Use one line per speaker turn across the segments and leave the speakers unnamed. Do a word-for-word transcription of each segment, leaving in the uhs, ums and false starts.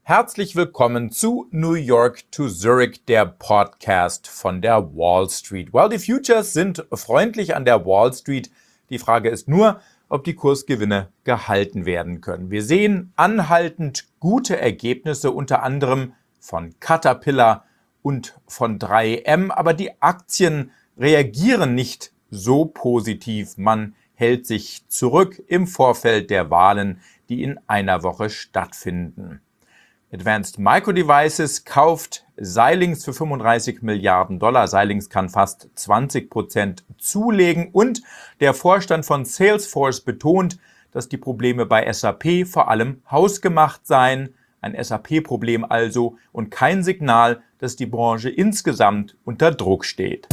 Herzlich willkommen zu New York to Zurich, der Podcast von der Wall Street. Well, die Futures sind freundlich an der Wall Street. Die Frage ist nur, ob die Kursgewinne gehalten werden können. Wir sehen anhaltend gute Ergebnisse, unter anderem von Caterpillar und von drei M, aber die Aktien reagieren nicht so positiv. Man hält sich zurück im Vorfeld der Wahlen, die in einer Woche stattfinden. Advanced Micro Devices kauft Xilinx für fünfunddreißig Milliarden Dollar. Xilinx kann fast zwanzig Prozent zulegen und der Vorstand von Salesforce betont, dass die Probleme bei S A P vor allem hausgemacht seien. Ein S A P-Problem also und kein Signal, dass die Branche insgesamt unter Druck steht.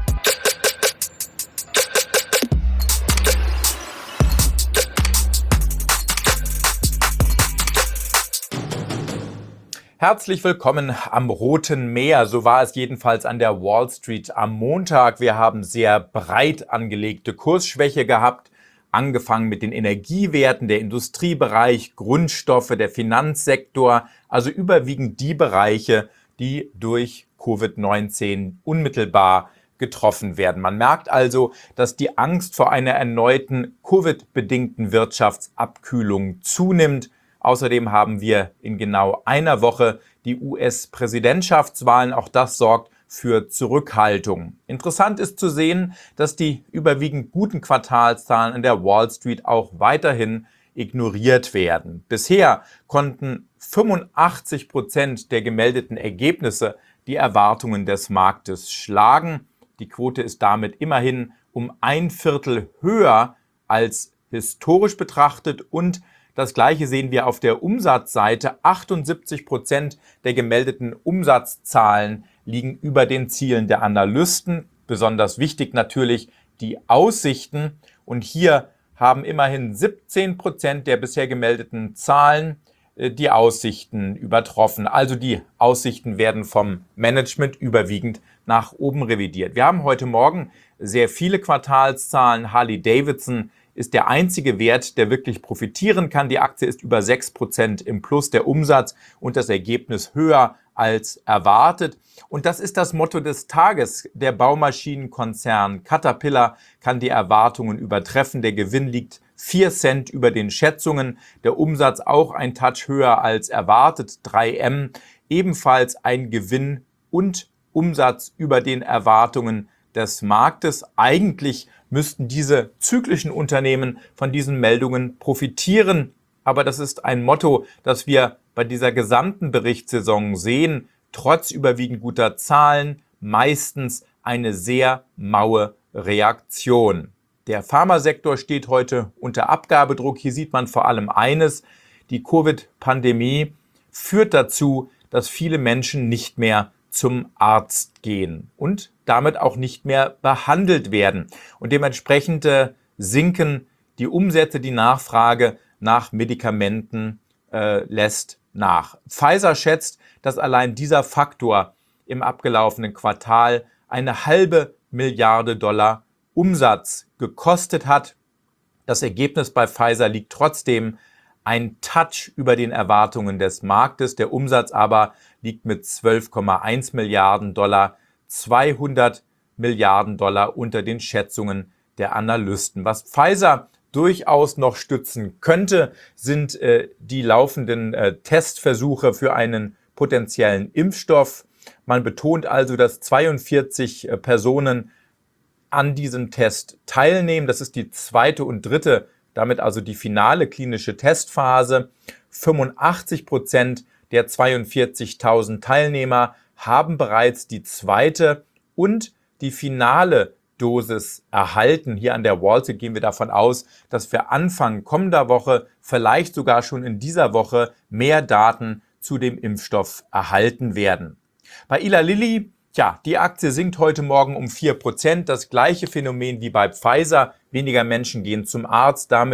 Herzlich willkommen am Roten Meer, so war es jedenfalls an der Wall Street am Montag. Wir haben sehr breit angelegte Kursschwäche gehabt, angefangen mit den Energiewerten, der Industriebereich, Grundstoffe, der Finanzsektor, also überwiegend die Bereiche, die durch Covid neunzehn unmittelbar getroffen werden. Man merkt also, dass die Angst vor einer erneuten Covid-bedingten Wirtschaftsabkühlung zunimmt. Außerdem haben wir in genau einer Woche die U S-Präsidentschaftswahlen. Auch das sorgt für Zurückhaltung. Interessant ist zu sehen, dass die überwiegend guten Quartalszahlen an der Wall Street auch weiterhin ignoriert werden. Bisher konnten fünfundachtzig Prozent der gemeldeten Ergebnisse die Erwartungen des Marktes schlagen. Die Quote ist damit immerhin um ein Viertel höher als historisch betrachtet und das Gleiche sehen wir auf der Umsatzseite. achtundsiebzig Prozent der gemeldeten Umsatzzahlen liegen über den Zielen der Analysten. Besonders wichtig natürlich die Aussichten. Und hier haben immerhin siebzehn Prozent der bisher gemeldeten Zahlen die Aussichten übertroffen. Also die Aussichten werden vom Management überwiegend nach oben revidiert. Wir haben heute Morgen sehr viele Quartalszahlen. Harley-Davidson ist der einzige Wert, der wirklich profitieren kann. Die Aktie ist über sechs Prozent im Plus, der Umsatz und das Ergebnis höher als erwartet. Und das ist das Motto des Tages. Der Baumaschinenkonzern Caterpillar kann die Erwartungen übertreffen. Der Gewinn liegt vier Cent über den Schätzungen. Der Umsatz auch ein Touch höher als erwartet. drei M ebenfalls ein Gewinn und Umsatz über den Erwartungen des Marktes. Eigentlich müssten diese zyklischen Unternehmen von diesen Meldungen profitieren. Aber das ist ein Motto, das wir bei dieser gesamten Berichtssaison sehen. Trotz überwiegend guter Zahlen meistens eine sehr maue Reaktion. Der Pharmasektor steht heute unter Abgabedruck. Hier sieht man vor allem eines: Die Covid-Pandemie führt dazu, dass viele Menschen nicht mehr zum Arzt gehen und damit auch nicht mehr behandelt werden. Und dementsprechend äh, sinken die Umsätze, die Nachfrage nach Medikamenten äh, lässt nach. Pfizer schätzt, dass allein dieser Faktor im abgelaufenen Quartal eine halbe Milliarde Dollar Umsatz gekostet hat. Das Ergebnis bei Pfizer liegt trotzdem ein Touch über den Erwartungen des Marktes. Der Umsatz aber liegt mit zwölf Komma eins Milliarden Dollar, zweihundert Milliarden Dollar unter den Schätzungen der Analysten. Was Pfizer durchaus noch stützen könnte, sind äh, die laufenden äh, Testversuche für einen potenziellen Impfstoff. Man betont also, dass zweiundvierzig äh, Personen an diesem Test teilnehmen. Das ist die zweite und dritte, damit also die finale klinische Testphase. fünfundachtzig Prozent der zweiundvierzigtausend Teilnehmer haben bereits die zweite und die finale Dosis erhalten. Hier an der Wall Street gehen wir davon aus, dass wir Anfang kommender Woche, vielleicht sogar schon in dieser Woche, mehr Daten zu dem Impfstoff erhalten werden. Bei Eli Lilly, ja, die Aktie sinkt heute Morgen um vier Prozent. Das gleiche Phänomen wie bei Pfizer. Weniger Menschen gehen zum Arzt. Damit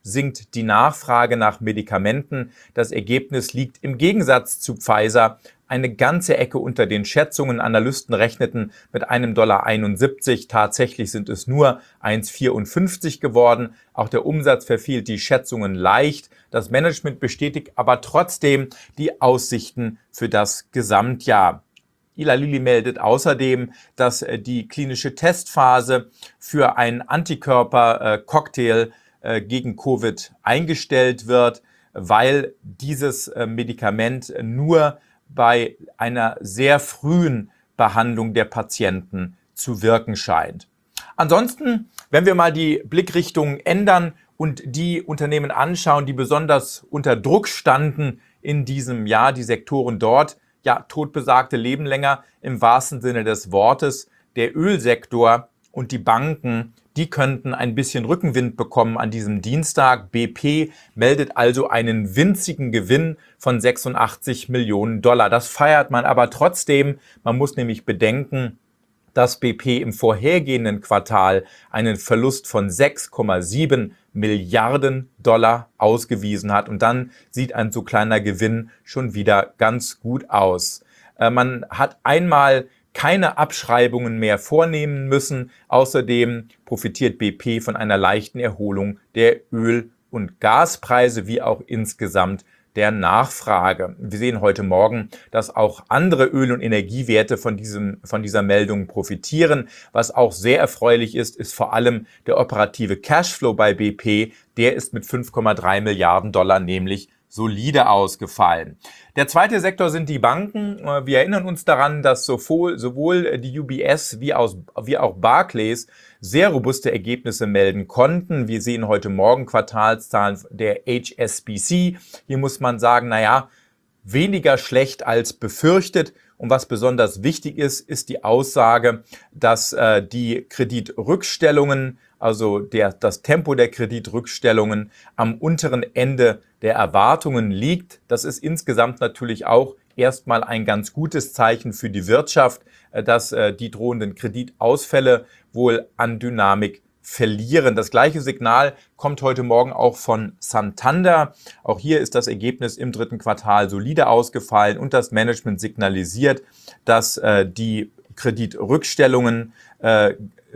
sinkt die Nachfrage nach Medikamenten. Das Ergebnis liegt im Gegensatz zu Pfizer eine ganze Ecke unter den Schätzungen. Analysten rechneten mit einem Dollar einundsiebzig. Tatsächlich sind es nur eins Komma vierundfünfzig geworden. Auch der Umsatz verfehlt die Schätzungen leicht. Das Management bestätigt aber trotzdem die Aussichten für das Gesamtjahr. Eli Lilly meldet außerdem, dass die klinische Testphase für einen Antikörper-Cocktail gegen Covid eingestellt wird, weil dieses Medikament nur bei einer sehr frühen Behandlung der Patienten zu wirken scheint. Ansonsten, wenn wir mal die Blickrichtung ändern und die Unternehmen anschauen, die besonders unter Druck standen in diesem Jahr, die Sektoren dort, ja, totbesagte leben länger im wahrsten Sinne des Wortes. Der Ölsektor und die Banken, die könnten ein bisschen Rückenwind bekommen an diesem Dienstag. B P meldet also einen winzigen Gewinn von sechsundachtzig Millionen Dollar. Das feiert man aber trotzdem. Man muss nämlich bedenken, dass B P im vorhergehenden Quartal einen Verlust von sechs Komma sieben Milliarden Dollar ausgewiesen hat. Und dann sieht ein so kleiner Gewinn schon wieder ganz gut aus. Äh, man hat einmal keine Abschreibungen mehr vornehmen müssen. Außerdem profitiert B P von einer leichten Erholung der Öl- und Gaspreise, wie auch insgesamt der Nachfrage. Wir sehen heute Morgen, dass auch andere Öl- und Energiewerte von diesem, von dieser Meldung profitieren. Was auch sehr erfreulich ist, ist vor allem der operative Cashflow bei B P. Der ist mit fünf Komma drei Milliarden Dollar nämlich solide ausgefallen. Der zweite Sektor sind die Banken. Wir erinnern uns daran, dass sowohl, sowohl die U B S wie, aus, wie auch Barclays sehr robuste Ergebnisse melden konnten. Wir sehen heute Morgen Quartalszahlen der H S B C. Hier muss man sagen, naja, weniger schlecht als befürchtet. Und was besonders wichtig ist, ist die Aussage, dass äh, die Kreditrückstellungen, also der, das Tempo der Kreditrückstellungen am unteren Ende der Erwartungen liegt. Das ist insgesamt natürlich auch erstmal ein ganz gutes Zeichen für die Wirtschaft, dass äh, die drohenden Kreditausfälle wohl an Dynamik verlieren. Das gleiche Signal kommt heute Morgen auch von Santander. Auch hier ist das Ergebnis im dritten Quartal solide ausgefallen und das Management signalisiert, dass äh, die Kreditrückstellungen äh,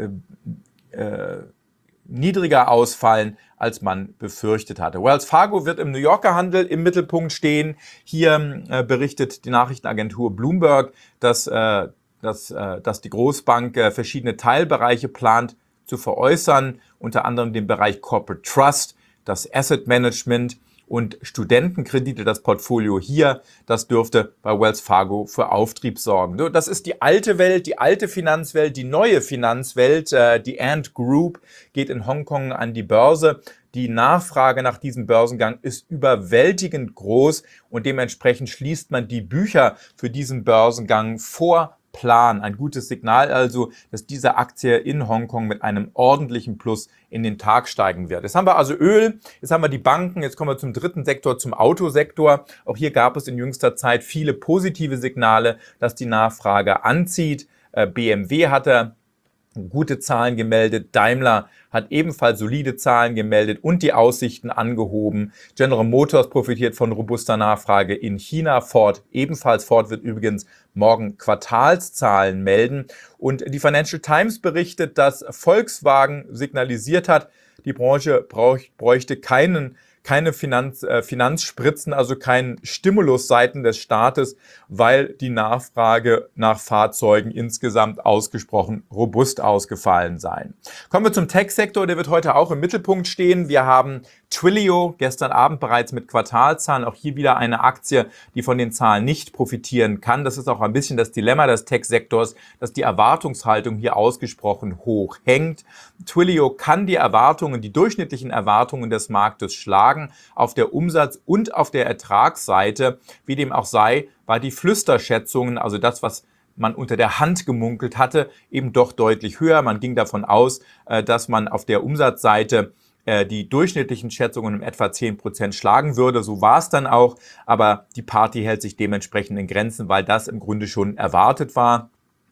äh, niedriger ausfallen, als man befürchtet hatte. Wells Fargo wird im New Yorker Handel im Mittelpunkt stehen. Hier äh, berichtet die Nachrichtenagentur Bloomberg, dass, äh, dass, äh, dass die Großbank äh, verschiedene Teilbereiche plant zu veräußern, unter anderem den Bereich Corporate Trust, das Asset Management und Studentenkredite. Das Portfolio hier, das dürfte bei Wells Fargo für Auftrieb sorgen. Das ist die alte Welt, die alte Finanzwelt, die neue Finanzwelt. Die Ant Group geht in Hongkong an die Börse. Die Nachfrage nach diesem Börsengang ist überwältigend groß und dementsprechend schließt man die Bücher für diesen Börsengang vor Plan. Ein gutes Signal also, dass diese Aktie in Hongkong mit einem ordentlichen Plus in den Tag steigen wird. Jetzt haben wir also Öl, jetzt haben wir die Banken, jetzt kommen wir zum dritten Sektor, zum Autosektor. Auch hier gab es in jüngster Zeit viele positive Signale, dass die Nachfrage anzieht. B M W hatte gute Zahlen gemeldet, Daimler hat ebenfalls solide Zahlen gemeldet und die Aussichten angehoben. General Motors profitiert von robuster Nachfrage in China, Ford ebenfalls. Ford wird übrigens morgen Quartalszahlen melden. Und die Financial Times berichtet, dass Volkswagen signalisiert hat, die Branche bräuchte keinen keine Finanz, äh, Finanzspritzen, also keinen Stimulus seitens des Staates, weil die Nachfrage nach Fahrzeugen insgesamt ausgesprochen robust ausgefallen sei. Kommen wir zum Tech-Sektor, der wird heute auch im Mittelpunkt stehen. Wir haben Twilio gestern Abend bereits mit Quartalzahlen, auch hier wieder eine Aktie, die von den Zahlen nicht profitieren kann. Das ist auch ein bisschen das Dilemma des Tech-Sektors, dass die Erwartungshaltung hier ausgesprochen hoch hängt. Twilio kann die Erwartungen, die durchschnittlichen Erwartungen des Marktes schlagen. Auf der Umsatz- und auf der Ertragsseite, wie dem auch sei, war die Flüsterschätzungen, also das, was man unter der Hand gemunkelt hatte, eben doch deutlich höher. Man ging davon aus, dass man auf der Umsatzseite die durchschnittlichen Schätzungen um etwa zehn Prozent schlagen würde. So war es dann auch, aber die Party hält sich dementsprechend in Grenzen, weil das im Grunde schon erwartet war.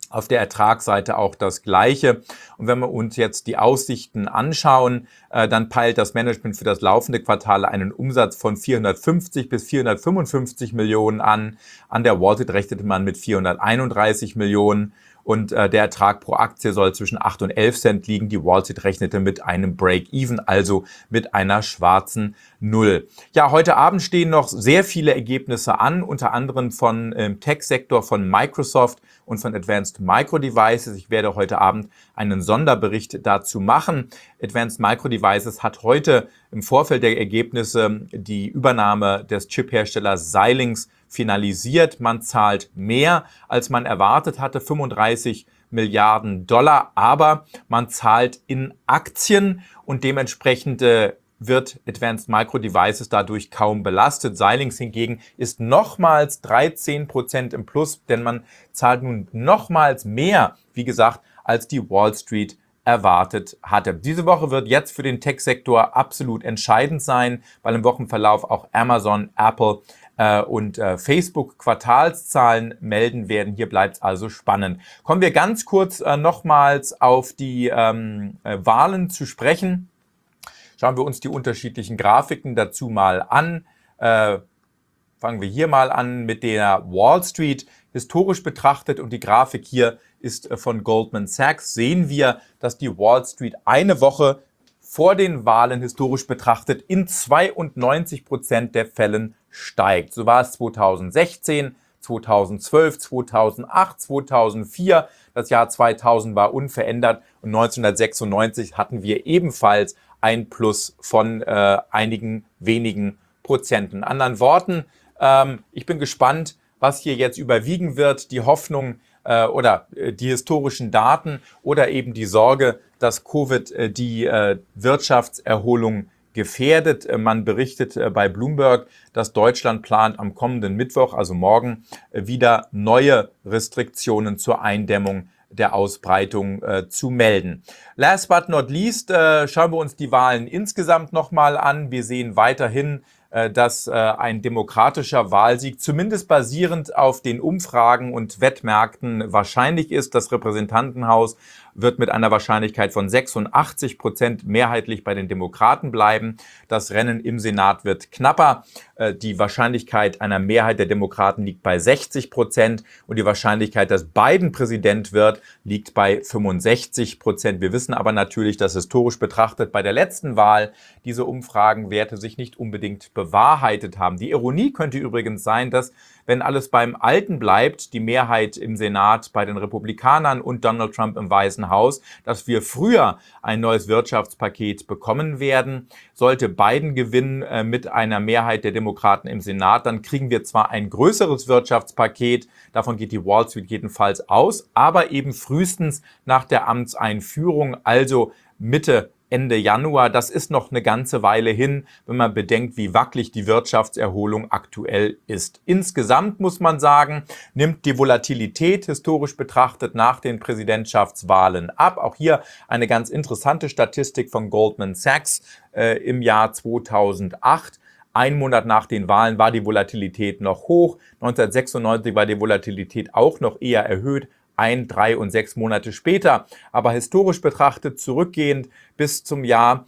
Auf der Ertragsseite auch das Gleiche. Und wenn wir uns jetzt die Aussichten anschauen, äh, dann peilt das Management für das laufende Quartal einen Umsatz von vierhundertfünfzig bis vierhundertfünfundfünfzig Millionen an. An der Wall Street rechnete man mit vierhunderteinunddreißig Millionen. Und äh, der Ertrag pro Aktie soll zwischen acht und elf Cent liegen. Die Wall Street rechnete mit einem Break-Even, also mit einer schwarzen Null. Ja, heute Abend stehen noch sehr viele Ergebnisse an, unter anderem von ähm, Tech-Sektor, von Microsoft und von Advanced Micro Devices. Ich werde heute Abend einen Sonderbericht dazu machen. Advanced Micro Devices hat heute im Vorfeld der Ergebnisse die Übernahme des Chip-Herstellers Xilinx finalisiert. Man zahlt mehr, als man erwartet hatte, fünfunddreißig Milliarden Dollar, aber man zahlt in Aktien und dementsprechend äh, wird Advanced Micro Devices dadurch kaum belastet. Xilinx hingegen ist nochmals dreizehn Prozent im Plus, denn man zahlt nun nochmals mehr, wie gesagt, als die Wall Street erwartet hatte. Diese Woche wird jetzt für den Tech-Sektor absolut entscheidend sein, weil im Wochenverlauf auch Amazon, Apple äh, und äh, Facebook Quartalszahlen melden werden. Hier bleibt es also spannend. Kommen wir ganz kurz äh, nochmals auf die ähm, äh, Wahlen zu sprechen. Schauen wir uns die unterschiedlichen Grafiken dazu mal an. Äh, fangen wir hier mal an mit der Wall Street. Historisch betrachtet, und die Grafik hier ist von Goldman Sachs, sehen wir, dass die Wall Street eine Woche vor den Wahlen historisch betrachtet in zweiundneunzig Prozent der Fällen steigt. So war es zweitausendsechzehn, zweitausendzwölf, zweitausendacht, zweitausendvier. Das Jahr zweitausend war unverändert und neunzehnhundertsechsundneunzig hatten wir ebenfalls ein Plus von äh, einigen wenigen Prozenten. In anderen Worten, ähm, ich bin gespannt, was hier jetzt überwiegen wird, die Hoffnung äh, oder äh, die historischen Daten oder eben die Sorge, dass Covid äh, die äh, Wirtschaftserholung gefährdet. Äh, man berichtet äh, bei Bloomberg, dass Deutschland plant, am kommenden Mittwoch, also morgen, äh, wieder neue Restriktionen zur Eindämmung der Ausbreitung äh, zu melden. Last but not least, äh, schauen wir uns die Wahlen insgesamt nochmal an. Wir sehen weiterhin, äh, dass äh, ein demokratischer Wahlsieg zumindest basierend auf den Umfragen und Wettmärkten wahrscheinlich ist. Das Repräsentantenhaus wird mit einer Wahrscheinlichkeit von sechsundachtzig Prozent mehrheitlich bei den Demokraten bleiben. Das Rennen im Senat wird knapper. Die Wahrscheinlichkeit einer Mehrheit der Demokraten liegt bei sechzig Prozent und die Wahrscheinlichkeit, dass Biden Präsident wird, liegt bei fünfundsechzig Prozent. Wir wissen aber natürlich, dass historisch betrachtet bei der letzten Wahl diese Umfragenwerte sich nicht unbedingt bewahrheitet haben. Die Ironie könnte übrigens sein, dass, wenn alles beim Alten bleibt, die Mehrheit im Senat bei den Republikanern und Donald Trump im Weißen Haus, dass wir früher ein neues Wirtschaftspaket bekommen werden. Sollte Biden gewinnen äh, mit einer Mehrheit der Demokraten im Senat, dann kriegen wir zwar ein größeres Wirtschaftspaket, davon geht die Wall Street jedenfalls aus, aber eben frühestens nach der Amtseinführung, also Mitte Ende Januar. Das ist noch eine ganze Weile hin, wenn man bedenkt, wie wackelig die Wirtschaftserholung aktuell ist. Insgesamt muss man sagen, nimmt die Volatilität historisch betrachtet nach den Präsidentschaftswahlen ab. Auch hier eine ganz interessante Statistik von Goldman Sachs äh, im Jahr zweitausendacht. Ein Monat nach den Wahlen war die Volatilität noch hoch. neunzehnhundertsechsundneunzig war die Volatilität auch noch eher erhöht. Ein, drei und sechs Monate später. Aber historisch betrachtet zurückgehend bis zum Jahr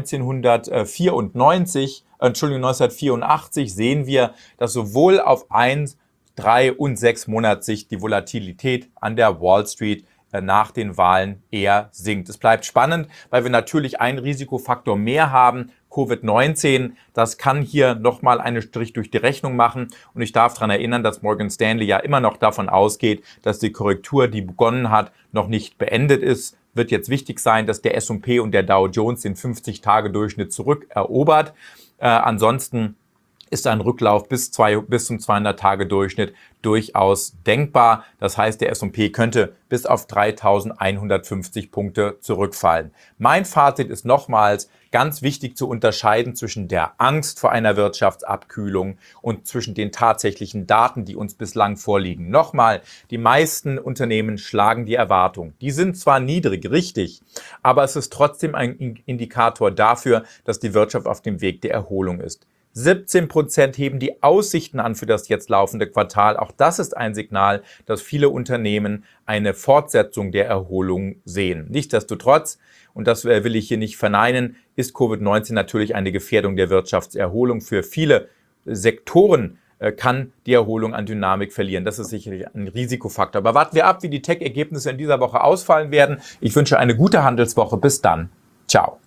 neunzehnhundertvierundneunzig, äh, Entschuldigung, neunzehnhundertvierundachtzig sehen wir, dass sowohl auf eins, drei und sechs Monatssicht die Volatilität an der Wall Street äh, nach den Wahlen eher sinkt. Es bleibt spannend, weil wir natürlich einen Risikofaktor mehr haben. Covid neunzehn, das kann hier nochmal einen Strich durch die Rechnung machen. Und ich darf daran erinnern, dass Morgan Stanley ja immer noch davon ausgeht, dass die Korrektur, die begonnen hat, noch nicht beendet ist. Wird jetzt wichtig sein, dass der S und P und der Dow Jones den fünfzig-Tage-Durchschnitt zurückerobert. Äh, ansonsten ist ein Rücklauf bis, zwei, bis zum zweihundert-Tage-Durchschnitt durchaus denkbar. Das heißt, der S und P könnte bis auf dreitausendeinhundertfünfzig Punkte zurückfallen. Mein Fazit ist nochmals ganz wichtig zu unterscheiden zwischen der Angst vor einer Wirtschaftsabkühlung und zwischen den tatsächlichen Daten, die uns bislang vorliegen. Nochmal, die meisten Unternehmen schlagen die Erwartung. Die sind zwar niedrig, richtig, aber es ist trotzdem ein Indikator dafür, dass die Wirtschaft auf dem Weg der Erholung ist. siebzehn Prozent heben die Aussichten an für das jetzt laufende Quartal. Auch das ist ein Signal, dass viele Unternehmen eine Fortsetzung der Erholung sehen. Nichtsdestotrotz, und das will ich hier nicht verneinen, ist Covid neunzehn natürlich eine Gefährdung der Wirtschaftserholung. Für viele Sektoren kann die Erholung an Dynamik verlieren. Das ist sicherlich ein Risikofaktor. Aber warten wir ab, wie die Tech-Ergebnisse in dieser Woche ausfallen werden. Ich wünsche eine gute Handelswoche. Bis dann. Ciao.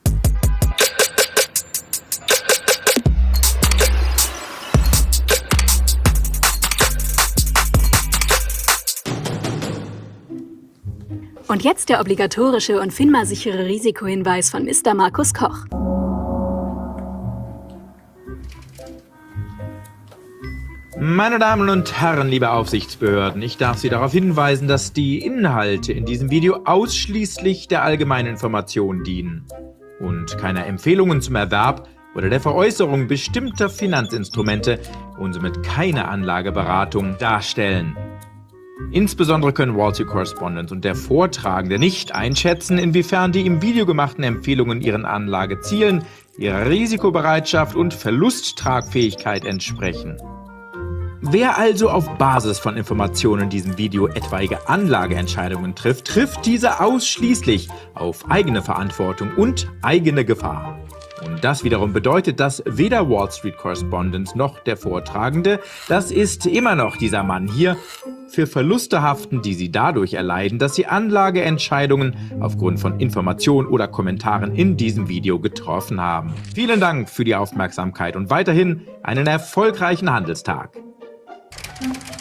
Und jetzt der obligatorische und FINMA-sichere Risikohinweis von Mister Markus Koch.
Meine Damen und Herren, liebe Aufsichtsbehörden, ich darf Sie darauf hinweisen, dass die Inhalte in diesem Video ausschließlich der allgemeinen Information dienen und keine Empfehlungen zum Erwerb oder der Veräußerung bestimmter Finanzinstrumente und somit keine Anlageberatung darstellen. Insbesondere können Wall Street Correspondent und der Vortragende nicht einschätzen, inwiefern die im Video gemachten Empfehlungen ihren Anlagezielen, ihrer Risikobereitschaft und Verlusttragfähigkeit entsprechen. Wer also auf Basis von Informationen in diesem Video etwaige Anlageentscheidungen trifft, trifft diese ausschließlich auf eigene Verantwortung und eigene Gefahr. Und das wiederum bedeutet, dass weder Wall Street Correspondent noch der Vortragende, das ist immer noch dieser Mann hier, für Verluste haften, die sie dadurch erleiden, dass sie Anlageentscheidungen aufgrund von Informationen oder Kommentaren in diesem Video getroffen haben. Vielen Dank für die Aufmerksamkeit und weiterhin einen erfolgreichen Handelstag.